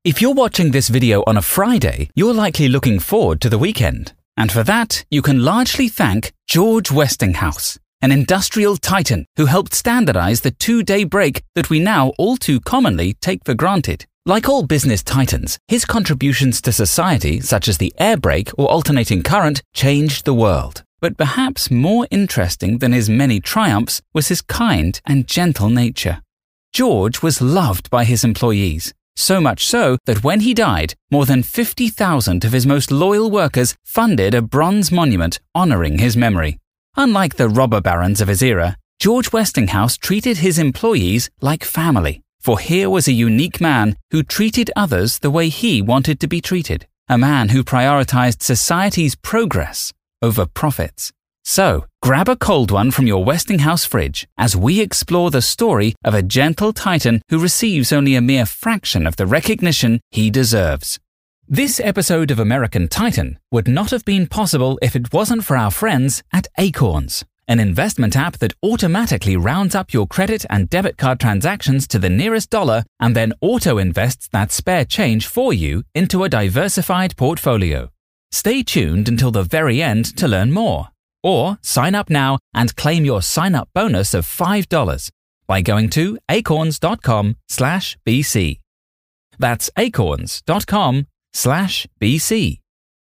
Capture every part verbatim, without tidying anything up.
If you're watching this video on a Friday, you're likely looking forward to the weekend. And for that, you can largely thank George Westinghouse, an industrial titan who helped standardize the two-day break that we now all too commonly take for granted. Like all business titans, his contributions to society, such as the air brake or alternating current, changed the world. But perhaps more interesting than his many triumphs was his kind and gentle nature. George was loved by his employees, so much so that when he died, more than fifty thousand of his most loyal workers funded a bronze monument honoring his memory. Unlike the robber barons of his era, George Westinghouse treated his employees like family, for here was a unique man who treated others the way he wanted to be treated, a man who prioritized society's progress over profits. So, grab a cold one from your Westinghouse fridge as we explore the story of a gentle titan who receives only a mere fraction of the recognition he deserves. This episode of American Titan would not have been possible if it wasn't for our friends at Acorns, an investment app that automatically rounds up your credit and debit card transactions to the nearest dollar and then auto-invests that spare change for you into a diversified portfolio. Stay tuned until the very end to learn more. Or sign up now and claim your sign-up bonus of five dollars by going to acorns.com slash BC. That's acorns.com slash BC.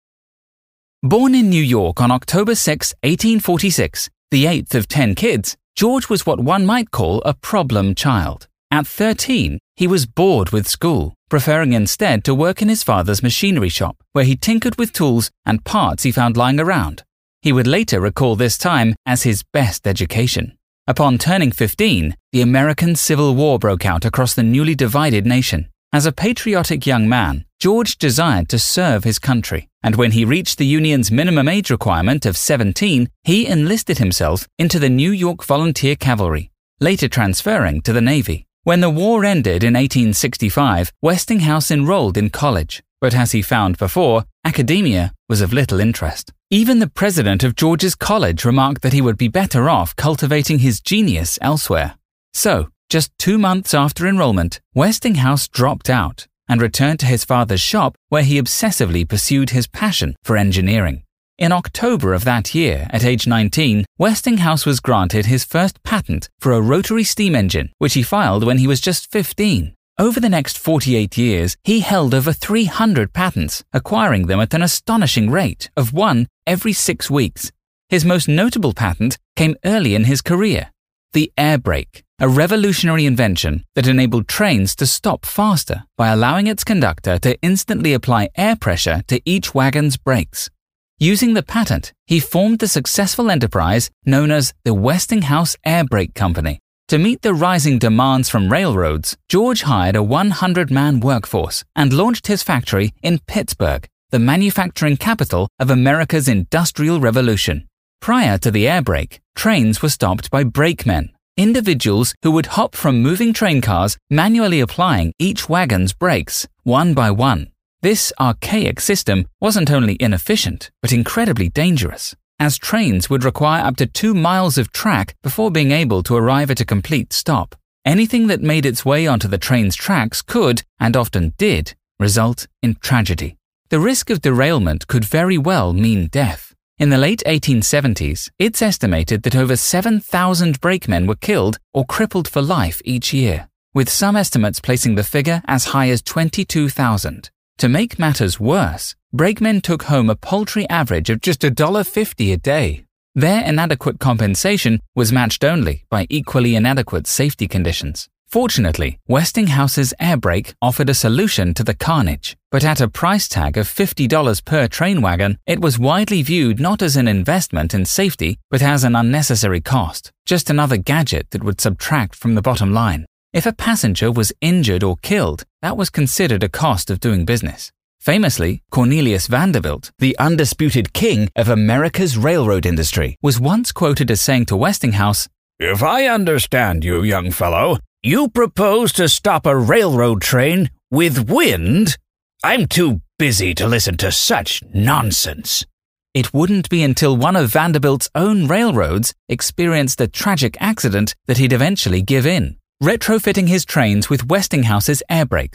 Born in New York on October sixth, eighteen forty-six, the eighth of ten kids, George was what one might call a problem child. At thirteen, he was bored with school, preferring instead to work in his father's machinery shop, where he tinkered with tools and parts he found lying around. He would later recall this time as his best education. Upon turning fifteen, the American Civil War broke out across the newly divided nation. As a patriotic young man, George desired to serve his country, and when he reached the Union's minimum age requirement of seventeen, he enlisted himself into the New York Volunteer Cavalry, later transferring to the Navy. When the war ended in eighteen sixty-five, Westinghouse enrolled in college, but as he found before, academia was of little interest. Even the president of George's college remarked that he would be better off cultivating his genius elsewhere. So, just two months after enrollment, Westinghouse dropped out and returned to his father's shop where he obsessively pursued his passion for engineering. In October of that year, at age nineteen, Westinghouse was granted his first patent for a rotary steam engine, which he filed when he was just fifteen. Over the next forty-eight years, he held over three hundred patents, acquiring them at an astonishing rate of one every six weeks. His most notable patent came early in his career, the air brake, a revolutionary invention that enabled trains to stop faster by allowing its conductor to instantly apply air pressure to each wagon's brakes. Using the patent, he formed the successful enterprise known as the Westinghouse Air Brake Company. To meet the rising demands from railroads, George hired a one hundred man workforce and launched his factory in Pittsburgh, the manufacturing capital of America's Industrial Revolution. Prior to the air brake, trains were stopped by brakemen, individuals who would hop from moving train cars, manually applying each wagon's brakes, one by one. This archaic system wasn't only inefficient, but incredibly dangerous, as trains would require up to two miles of track before being able to arrive at a complete stop. Anything that made its way onto the train's tracks could, and often did, result in tragedy. The risk of derailment could very well mean death. In the late eighteen seventies, it's estimated that over seven thousand brakemen were killed or crippled for life each year, with some estimates placing the figure as high as twenty-two thousand. To make matters worse, brakemen took home a paltry average of just one dollar fifty a day. Their inadequate compensation was matched only by equally inadequate safety conditions. Fortunately, Westinghouse's air brake offered a solution to the carnage, but at a price tag of fifty dollars per train wagon, it was widely viewed not as an investment in safety, but as an unnecessary cost, just another gadget that would subtract from the bottom line. If a passenger was injured or killed, that was considered a cost of doing business. Famously, Cornelius Vanderbilt, the undisputed king of America's railroad industry, was once quoted as saying to Westinghouse, "If I understand you, young fellow, you propose to stop a railroad train with wind? I'm too busy to listen to such nonsense." It wouldn't be until one of Vanderbilt's own railroads experienced a tragic accident that he'd eventually give in, retrofitting his trains with Westinghouse's air brakes.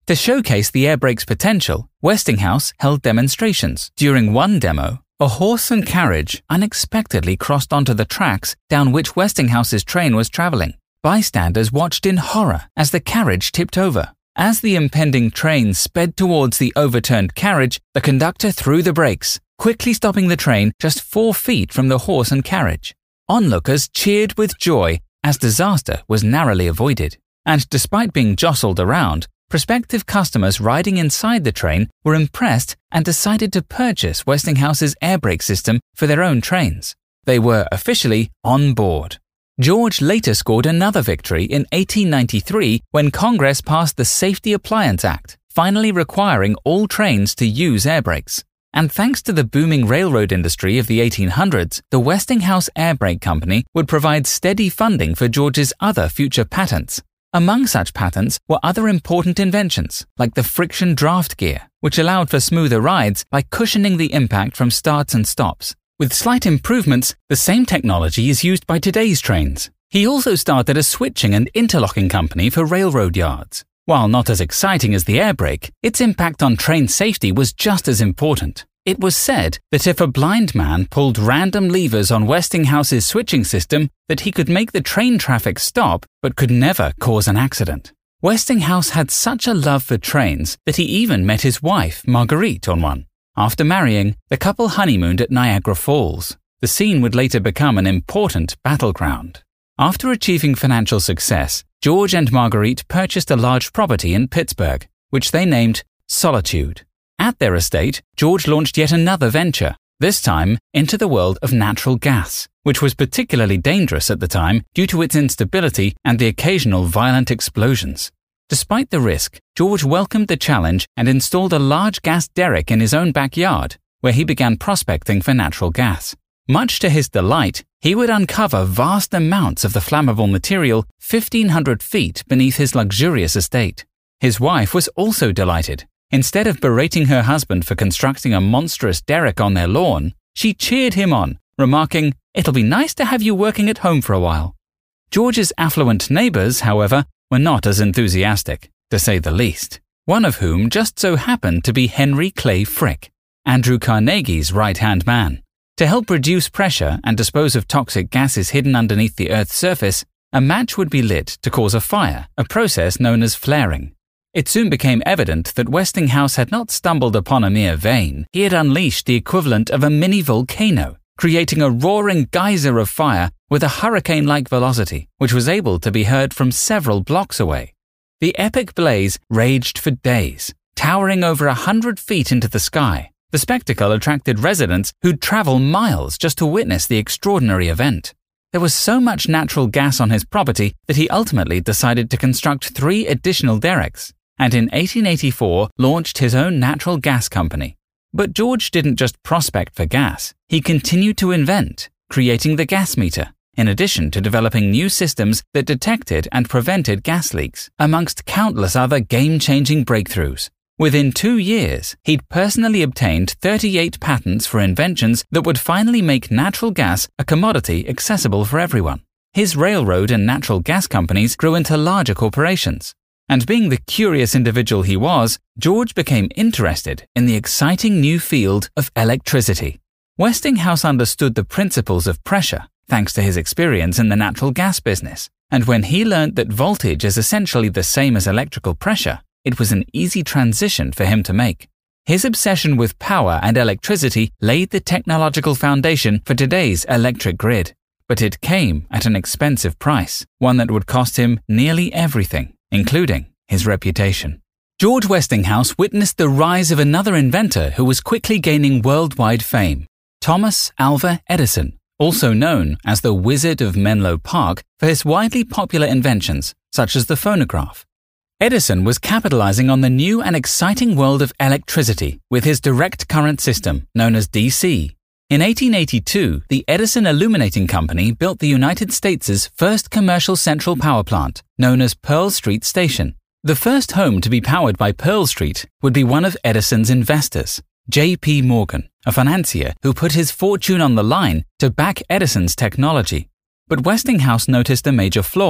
To showcase the air brake's potential, Westinghouse held demonstrations. During one demo, a horse and carriage unexpectedly crossed onto the tracks down which Westinghouse's train was traveling. Bystanders watched in horror as the carriage tipped over. As the impending train sped towards the overturned carriage, the conductor threw the brakes, quickly stopping the train just four feet from the horse and carriage. Onlookers cheered with joy as disaster was narrowly avoided. And despite being jostled around, prospective customers riding inside the train were impressed and decided to purchase Westinghouse's air brake system for their own trains. They were officially on board. George later scored another victory in eighteen ninety-three when Congress passed the Safety Appliance Act, finally requiring all trains to use air brakes. And thanks to the booming railroad industry of the eighteen hundreds, the Westinghouse Air Brake Company would provide steady funding for George's other future patents. Among such patents were other important inventions, like the friction draft gear, which allowed for smoother rides by cushioning the impact from starts and stops. With slight improvements, the same technology is used by today's trains. He also started a switching and interlocking company for railroad yards. While not as exciting as the air brake, its impact on train safety was just as important. It was said that if a blind man pulled random levers on Westinghouse's switching system, that he could make the train traffic stop but could never cause an accident. Westinghouse had such a love for trains that he even met his wife, Marguerite, on one. After marrying, the couple honeymooned at Niagara Falls. The scene would later become an important battleground. After achieving financial success, George and Marguerite purchased a large property in Pittsburgh, which they named Solitude. At their estate, George launched yet another venture, this time into the world of natural gas, which was particularly dangerous at the time due to its instability and the occasional violent explosions. Despite the risk, George welcomed the challenge and installed a large gas derrick in his own backyard, where he began prospecting for natural gas. Much to his delight, he would uncover vast amounts of the flammable material fifteen hundred feet beneath his luxurious estate. His wife was also delighted. Instead of berating her husband for constructing a monstrous derrick on their lawn, she cheered him on, remarking, "It'll be nice to have you working at home for a while." George's affluent neighbors, however, were not as enthusiastic, to say the least, one of whom just so happened to be Henry Clay Frick, Andrew Carnegie's right-hand man. To help reduce pressure and dispose of toxic gases hidden underneath the Earth's surface, a match would be lit to cause a fire, a process known as flaring. It soon became evident that Westinghouse had not stumbled upon a mere vein. He had unleashed the equivalent of a mini volcano, creating a roaring geyser of fire with a hurricane-like velocity, which was able to be heard from several blocks away. The epic blaze raged for days, towering over a hundred feet into the sky. The spectacle attracted residents who'd travel miles just to witness the extraordinary event. There was so much natural gas on his property that he ultimately decided to construct three additional derricks, and in eighteen eighty-four launched his own natural gas company. But George didn't just prospect for gas. He continued to invent, creating the gas meter, in addition to developing new systems that detected and prevented gas leaks, amongst countless other game-changing breakthroughs. Within two years, he'd personally obtained thirty-eight patents for inventions that would finally make natural gas a commodity accessible for everyone. His railroad and natural gas companies grew into larger corporations. And being the curious individual he was, George became interested in the exciting new field of electricity. Westinghouse understood the principles of pressure, thanks to his experience in the natural gas business. And when he learned that voltage is essentially the same as electrical pressure, it was an easy transition for him to make. His obsession with power and electricity laid the technological foundation for today's electric grid. But it came at an expensive price, one that would cost him nearly everything, including his reputation. George Westinghouse witnessed the rise of another inventor who was quickly gaining worldwide fame, Thomas Alva Edison, also known as the Wizard of Menlo Park for his widely popular inventions, such as the phonograph. Edison was capitalizing on the new and exciting world of electricity with his direct current system, known as D C. In eighteen eighty-two, the Edison Illuminating Company built the United States' first commercial central power plant, known as Pearl Street Station. The first home to be powered by Pearl Street would be one of Edison's investors, J P Morgan, a financier who put his fortune on the line to back Edison's technology. But Westinghouse noticed a major flaw.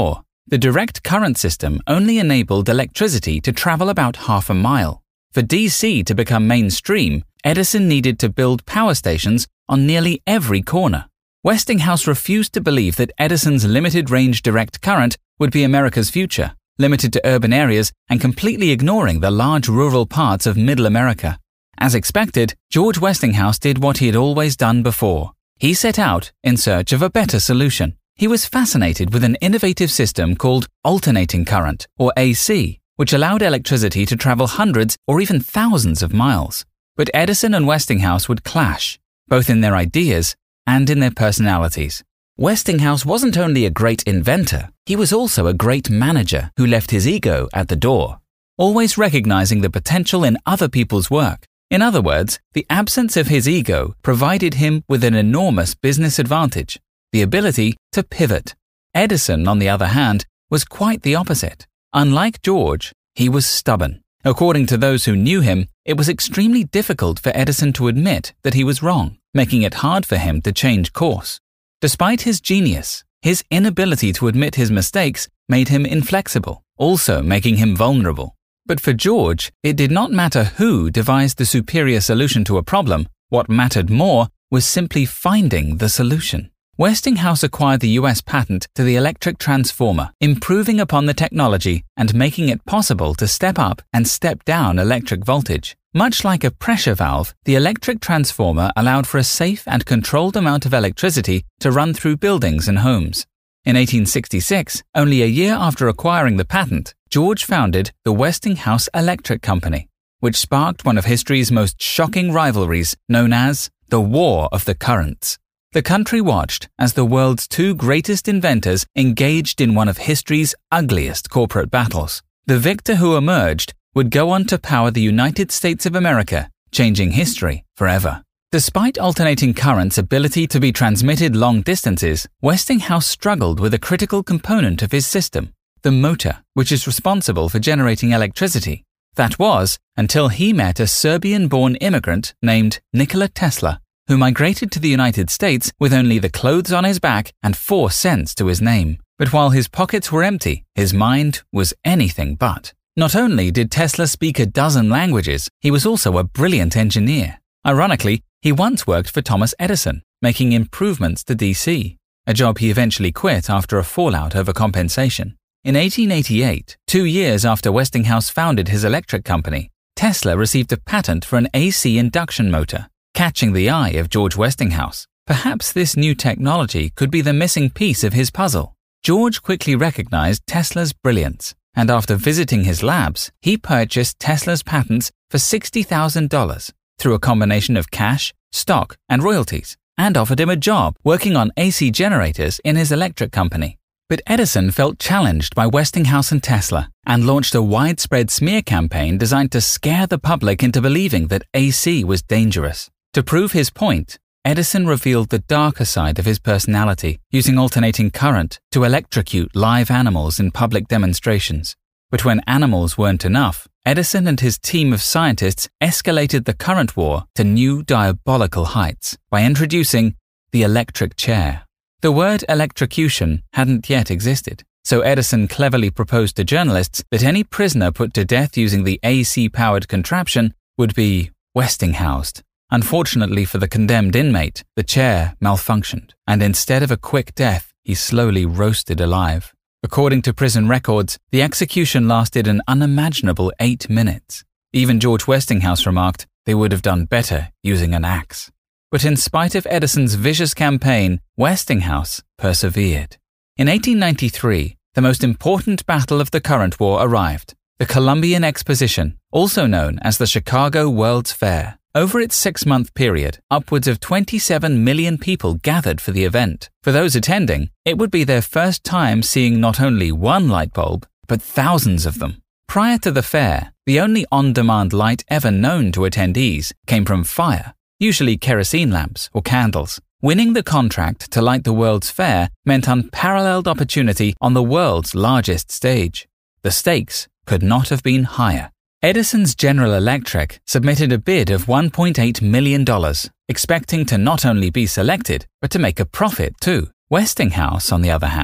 The direct current system only enabled electricity to travel about half a mile. For D C to become mainstream, Edison needed to build power stations on nearly every corner. Westinghouse refused to believe that Edison's limited-range direct current would be America's future, limited to urban areas and completely ignoring the large rural parts of Middle America. As expected, George Westinghouse did what he had always done before. He set out in search of a better solution. He was fascinated with an innovative system called alternating current, or A C, which allowed electricity to travel hundreds or even thousands of miles. But Edison and Westinghouse would clash, both in their ideas and in their personalities. Westinghouse wasn't only a great inventor, he was also a great manager who left his ego at the door, always recognizing the potential in other people's work. In other words, the absence of his ego provided him with an enormous business advantage, the ability to pivot. Edison, on the other hand, was quite the opposite. Unlike George, he was stubborn. According to those who knew him, it was extremely difficult for Edison to admit that he was wrong, making it hard for him to change course. Despite his genius, his inability to admit his mistakes made him inflexible, also making him vulnerable. But for George, it did not matter who devised the superior solution to a problem. What mattered more was simply finding the solution. Westinghouse acquired the U S patent to the electric transformer, improving upon the technology and making it possible to step up and step down electric voltage. Much like a pressure valve, the electric transformer allowed for a safe and controlled amount of electricity to run through buildings and homes. In eighteen sixty-six, only a year after acquiring the patent, George founded the Westinghouse Electric Company, which sparked one of history's most shocking rivalries known as the War of the Currents. The country watched as the world's two greatest inventors engaged in one of history's ugliest corporate battles. The victor who emerged would go on to power the United States of America, changing history forever. Despite alternating current's ability to be transmitted long distances, Westinghouse struggled with a critical component of his system, the motor, which is responsible for generating electricity. That was until he met a Serbian-born immigrant named Nikola Tesla, who migrated to the United States with only the clothes on his back and four cents to his name. But while his pockets were empty, his mind was anything but. Not only did Tesla speak a dozen languages, he was also a brilliant engineer. Ironically, he once worked for Thomas Edison, making improvements to D C, a job he eventually quit after a fallout over compensation. In eighteen eighty-eight, two years after Westinghouse founded his electric company, Tesla received a patent for an A C induction motor, catching the eye of George Westinghouse. Perhaps this new technology could be the missing piece of his puzzle. George quickly recognized Tesla's brilliance, and after visiting his labs, he purchased Tesla's patents for sixty thousand dollars through a combination of cash, stock, and royalties, and offered him a job working on A C generators in his electric company. But Edison felt challenged by Westinghouse and Tesla and launched a widespread smear campaign designed to scare the public into believing that A C was dangerous. To prove his point, Edison revealed the darker side of his personality, using alternating current to electrocute live animals in public demonstrations. But when animals weren't enough, Edison and his team of scientists escalated the current war to new diabolical heights by introducing the electric chair. The word electrocution hadn't yet existed, so Edison cleverly proposed to journalists that any prisoner put to death using the A C-powered contraption would be Westinghoused. Unfortunately for the condemned inmate, the chair malfunctioned, and instead of a quick death, he slowly roasted alive. According to prison records, the execution lasted an unimaginable eight minutes. Even George Westinghouse remarked they would have done better using an axe. But in spite of Edison's vicious campaign, Westinghouse persevered. In eighteen ninety-three, the most important battle of the current war arrived, the Columbian Exposition, also known as the Chicago World's Fair. Over its six-month period, upwards of twenty-seven million people gathered for the event. For those attending, it would be their first time seeing not only one light bulb, but thousands of them. Prior to the fair, the only on-demand light ever known to attendees came from fire, usually kerosene lamps or candles. Winning the contract to light the World's Fair meant unparalleled opportunity on the world's largest stage. The stakes could not have been higher. Edison's General Electric submitted a bid of one point eight million dollars, expecting to not only be selected, but to make a profit too. Westinghouse, on the other hand,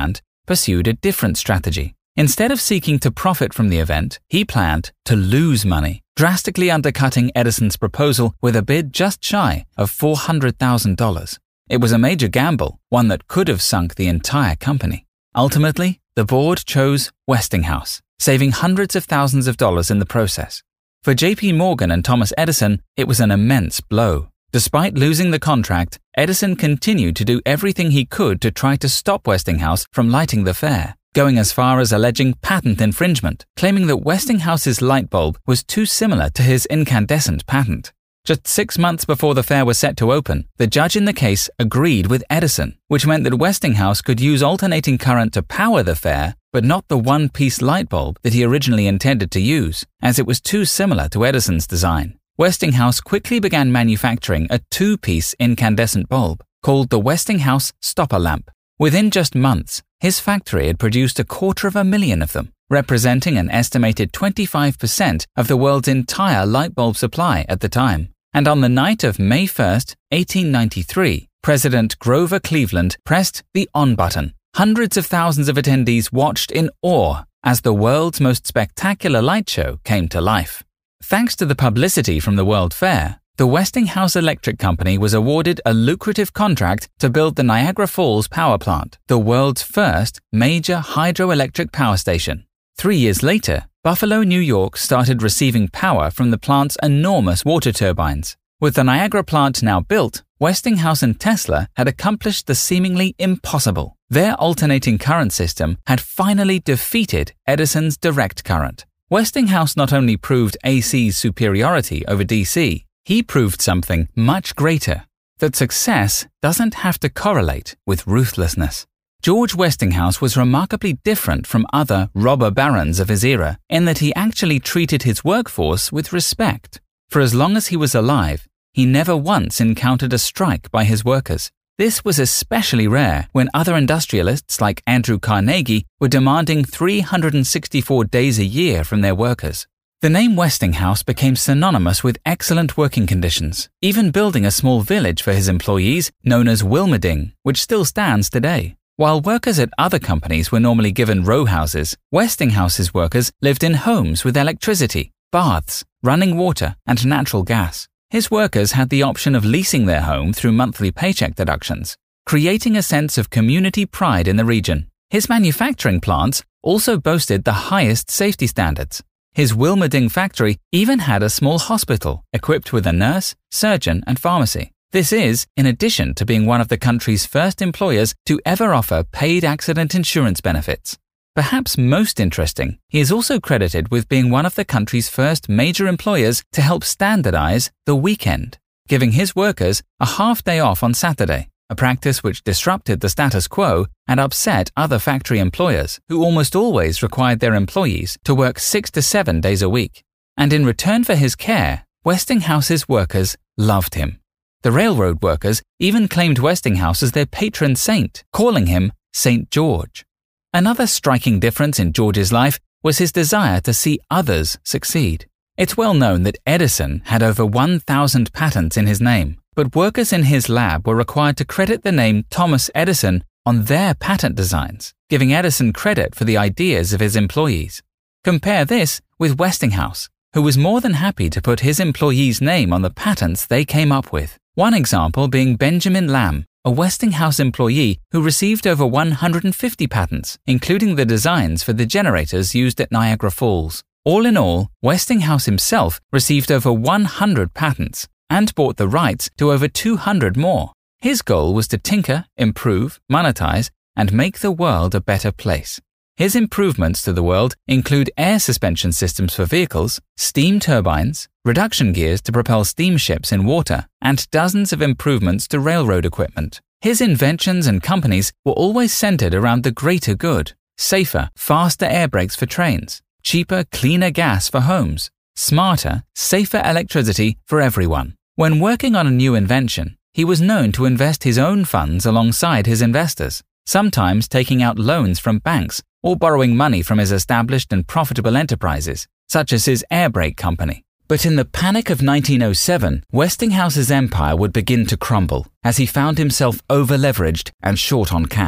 pursued a different strategy. Instead of seeking to profit from the event, he planned to lose money, drastically undercutting Edison's proposal with a bid just shy of four hundred thousand dollars. It was a major gamble, one that could have sunk the entire company. Ultimately, the board chose Westinghouse, saving hundreds of thousands of dollars in the process. For J P Morgan and Thomas Edison, it was an immense blow. Despite losing the contract, Edison continued to do everything he could to try to stop Westinghouse from lighting the fair, going as far as alleging patent infringement, claiming that Westinghouse's light bulb was too similar to his incandescent patent. Just six months before the fair was set to open, the judge in the case agreed with Edison, which meant that Westinghouse could use alternating current to power the fair, but not the one-piece light bulb that he originally intended to use, as it was too similar to Edison's design. Westinghouse quickly began manufacturing a two-piece incandescent bulb called the Westinghouse Stopper Lamp. Within just months, his factory had produced a quarter of a million of them, representing an estimated twenty-five percent of the world's entire light bulb supply at the time. And on the night of May first, eighteen ninety-three, President Grover Cleveland pressed the on button. Hundreds of thousands of attendees watched in awe as the world's most spectacular light show came to life. Thanks to the publicity from the World Fair, the Westinghouse Electric Company was awarded a lucrative contract to build the Niagara Falls Power Plant, the world's first major hydroelectric power station. Three years later, Buffalo, New York started receiving power from the plant's enormous water turbines. With the Niagara plant now built, Westinghouse and Tesla had accomplished the seemingly impossible. Their alternating current system had finally defeated Edison's direct current. Westinghouse not only proved A C's superiority over D C, he proved something much greater, that success doesn't have to correlate with ruthlessness. George Westinghouse was remarkably different from other robber barons of his era in that he actually treated his workforce with respect. For as long as he was alive, he never once encountered a strike by his workers. This was especially rare when other industrialists like Andrew Carnegie were demanding three hundred sixty-four days a year from their workers. The name Westinghouse became synonymous with excellent working conditions, even building a small village for his employees known as Wilmerding, which still stands today. While workers at other companies were normally given row houses, Westinghouse's workers lived in homes with electricity, baths, running water, and natural gas. His workers had the option of leasing their home through monthly paycheck deductions, creating a sense of community pride in the region. His manufacturing plants also boasted the highest safety standards. His Wilmerding factory even had a small hospital equipped with a nurse, surgeon, and pharmacy. This is, in addition to being one of the country's first employers to ever offer paid accident insurance benefits. Perhaps most interesting, he is also credited with being one of the country's first major employers to help standardize the weekend, giving his workers a half day off on Saturday, a practice which disrupted the status quo and upset other factory employers who almost always required their employees to work six to seven days a week. And in return for his care, Westinghouse's workers loved him. The railroad workers even claimed Westinghouse as their patron saint, calling him Saint George. Another striking difference in George's life was his desire to see others succeed. It's well known that Edison had over one thousand patents in his name, but workers in his lab were required to credit the name Thomas Edison on their patent designs, giving Edison credit for the ideas of his employees. Compare this with Westinghouse, who was more than happy to put his employees' name on the patents they came up with. One example being Benjamin Lamb, a Westinghouse employee who received over one hundred fifty patents, including the designs for the generators used at Niagara Falls. All in all, Westinghouse himself received over one hundred patents and bought the rights to over two hundred more. His goal was to tinker, improve, monetize, and make the world a better place. His improvements to the world include air suspension systems for vehicles, steam turbines, reduction gears to propel steamships in water, and dozens of improvements to railroad equipment. His inventions and companies were always centered around the greater good: safer, faster air brakes for trains, cheaper, cleaner gas for homes, smarter, safer electricity for everyone. When working on a new invention, he was known to invest his own funds alongside his investors, sometimes taking out loans from banks or borrowing money from his established and profitable enterprises, such as his air brake company. But in the panic of nineteen oh seven, Westinghouse's empire would begin to crumble as he found himself over-leveraged and short on cash.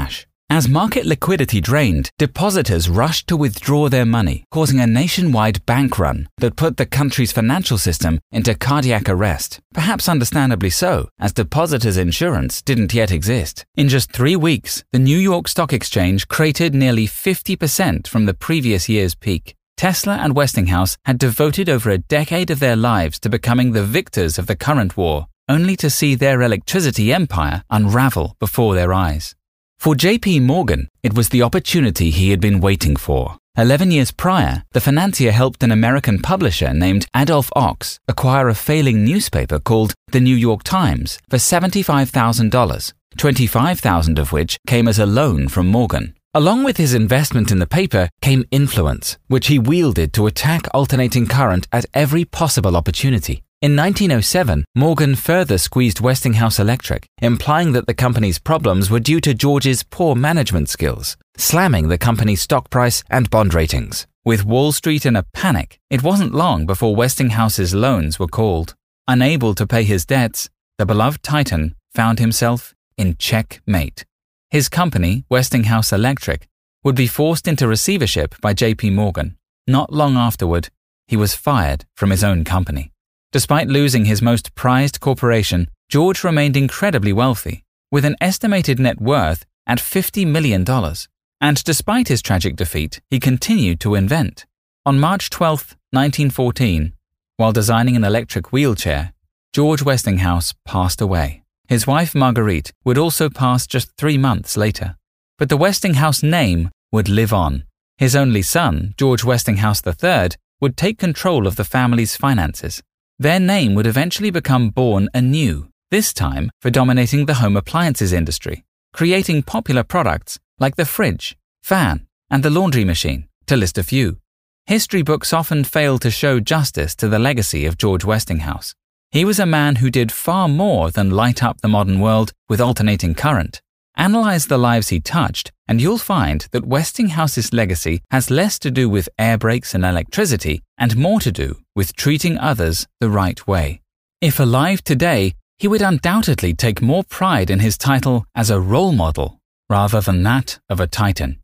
As market liquidity drained, depositors rushed to withdraw their money, causing a nationwide bank run that put the country's financial system into cardiac arrest, perhaps understandably so, as depositors' insurance didn't yet exist. In just three weeks, the New York Stock Exchange cratered nearly fifty percent from the previous year's peak. Tesla and Westinghouse had devoted over a decade of their lives to becoming the victors of the current war, only to see their electricity empire unravel before their eyes. For J P Morgan, it was the opportunity he had been waiting for. Eleven years prior, the financier helped an American publisher named Adolph Ochs acquire a failing newspaper called The New York Times for seventy-five thousand dollars, twenty-five thousand dollars of which came as a loan from Morgan. Along with his investment in the paper came influence, which he wielded to attack alternating current at every possible opportunity. In nineteen oh seven, Morgan further squeezed Westinghouse Electric, implying that the company's problems were due to George's poor management skills, slamming the company's stock price and bond ratings. With Wall Street in a panic, it wasn't long before Westinghouse's loans were called. Unable to pay his debts, the beloved Titan found himself in checkmate. His company, Westinghouse Electric, would be forced into receivership by J P Morgan. Not long afterward, he was fired from his own company. Despite losing his most prized corporation, George remained incredibly wealthy, with an estimated net worth at fifty million dollars. And despite his tragic defeat, he continued to invent. On March twelfth, nineteen fourteen, while designing an electric wheelchair, George Westinghouse passed away. His wife Marguerite would also pass just three months later. But the Westinghouse name would live on. His only son, George Westinghouse the third, would take control of the family's finances. Their name would eventually become born anew, this time for dominating the home appliances industry, creating popular products like the fridge, fan, and the laundry machine, to list a few. History books often fail to show justice to the legacy of George Westinghouse. He was a man who did far more than light up the modern world with alternating current. Analyze the lives he touched, and you'll find that Westinghouse's legacy has less to do with air brakes and electricity and more to do with treating others the right way. If alive today, he would undoubtedly take more pride in his title as a role model rather than that of a titan.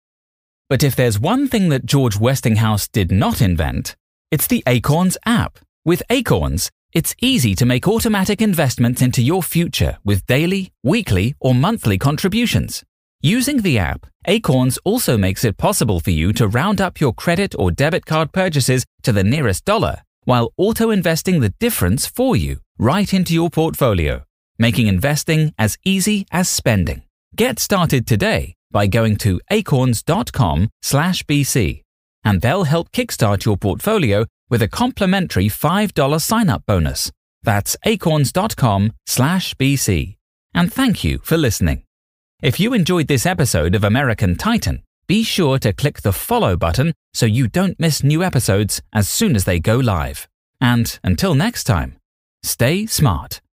But if there's one thing that George Westinghouse did not invent, it's the Acorns app. With Acorns, it's easy to make automatic investments into your future with daily, weekly, or monthly contributions. Using the app, Acorns also makes it possible for you to round up your credit or debit card purchases to the nearest dollar, while auto-investing the difference for you right into your portfolio, making investing as easy as spending. Get started today by going to acorns.com slash BC, and they'll help kickstart your portfolio with a complimentary five dollars sign-up bonus. That's acorns.com slash BC. And thank you for listening. If you enjoyed this episode of American Titan, be sure to click the follow button so you don't miss new episodes as soon as they go live. And until next time, stay smart.